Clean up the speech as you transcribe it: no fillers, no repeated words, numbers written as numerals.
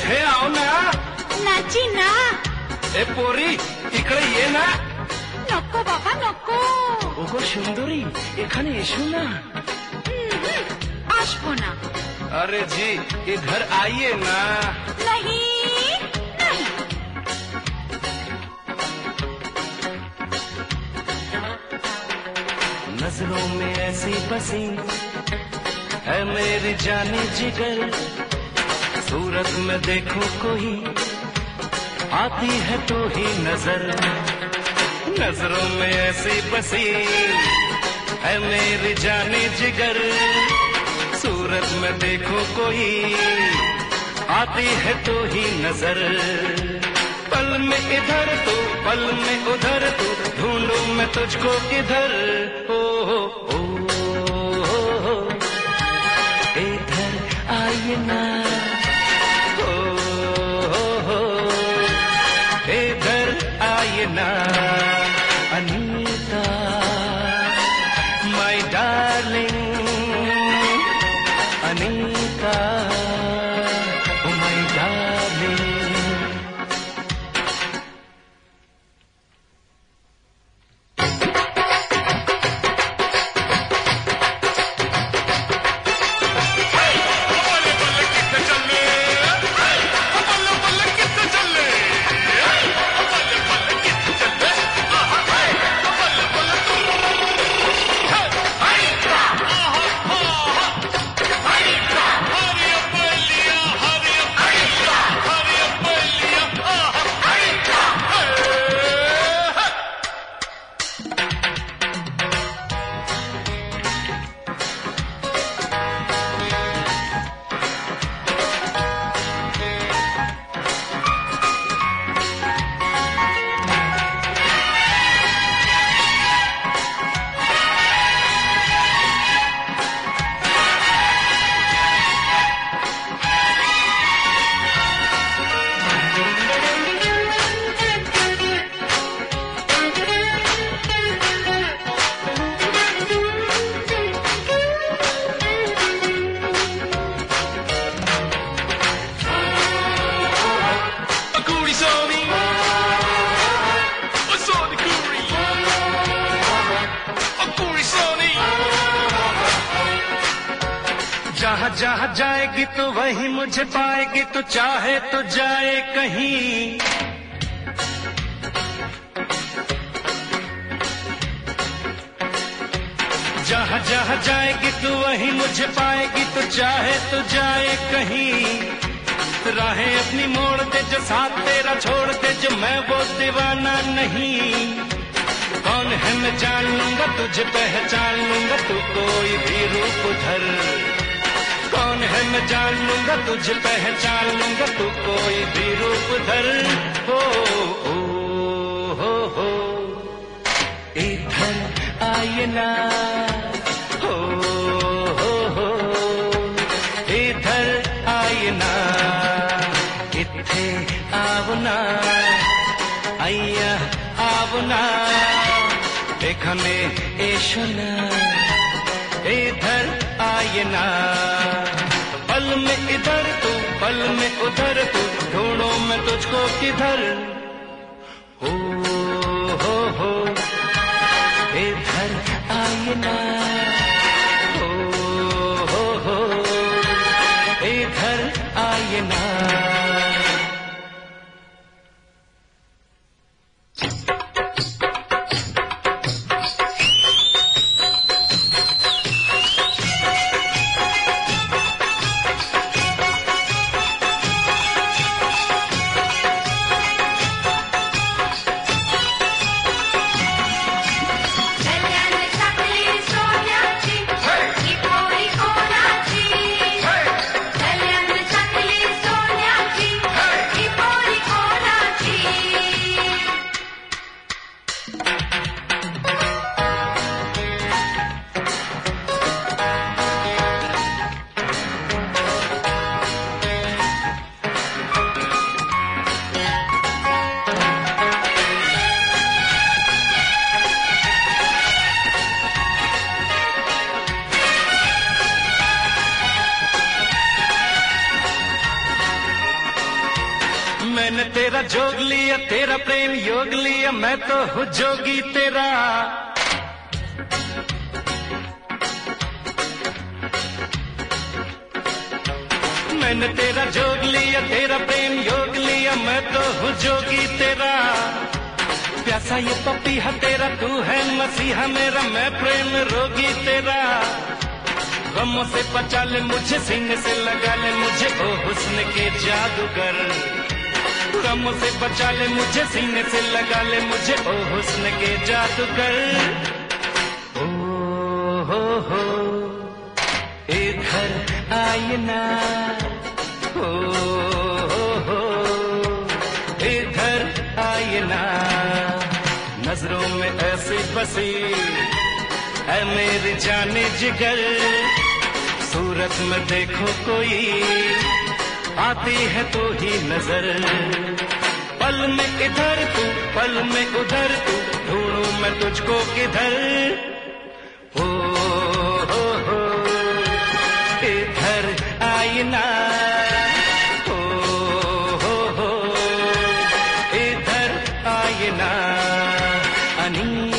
इथे आओ ना. नाची ना. ए पोरी इकडे ये ना. नको बाबा नको. ओगो सुंदरी एखाने एसो ना. आसबो ना. अरे जी इधर आइए ना. नहीं नहीं. नजरों में ऐसी बसी है मेरी जानी जिगर. सूरत में देखो कोई आती है तो ही नजर. नजरों में ऐसी बसी है मेरी जानी जिगर. सूरत में देखो कोई आती है तो ही नजर. पल में इधर तो पल में उधर तो ढूंढूं मैं तुझको किधर. ओ इधर आइए ना. इधर आइए ना. Anita my darling. Anita my darling. जहाँ जहाँ जाएगी तो वहीं मुझे पाएगी. तो चाहे तो जाए कहीं. जहाँ जहाँ जाएगी तो वहीं मुझे पाएगी. तो चाहे तो जाए कहीं. राहें अपनी मोड़ दे जो साथ तेरा छोड़ दे जो मैं वो दीवाना नहीं. कौन है मैं जान लूंगा तुझे पहचान लूंगा. तू कोई भी रूप धर. कौन है मैं जान लूंगा तुझे पहचान लूंगा. तू कोई भी रूप धर. हो इधर आइए ना. हो इधर आइए ना. इथे आओ ना. आइया आओ ना. एखाने एसो ना. इधर आइए ना. पल में इधर तू पल में उधर तू ढूंढो मैं तुझको किधर. हो इधर आइए ना. हो इधर आइए ना. योग लिया मैं तो हूँ जोगी तेरा। मैंने तेरा जोग लिया, तेरा प्रेम योग लिया, मैं तो हूँ जोगी तेरा। प्यासा ये पपीहा तेरा, तू है मसीहा मेरा, मैं प्रेम रोगी तेरा। गमों से बचा ले मुझे, सीने से लगा ले मुझे, ओ हुस्न के जादूगर। गमों से बचा ले मुझे, सीने से लगा ले मुझे, ओ हुस्न के जादूगर। ओ हो इधर आए ना, हो इधर आए ना। नजरों में ऐसे बसी है मेरी जाने जिगर। सूरत में देखो कोई आती है तो ही नजर। पल में इधर तू, पल में उधर तू, ढूंढूं मैं तुझको किधर। हो इधर आए ना, हो इधर आए ना। अनी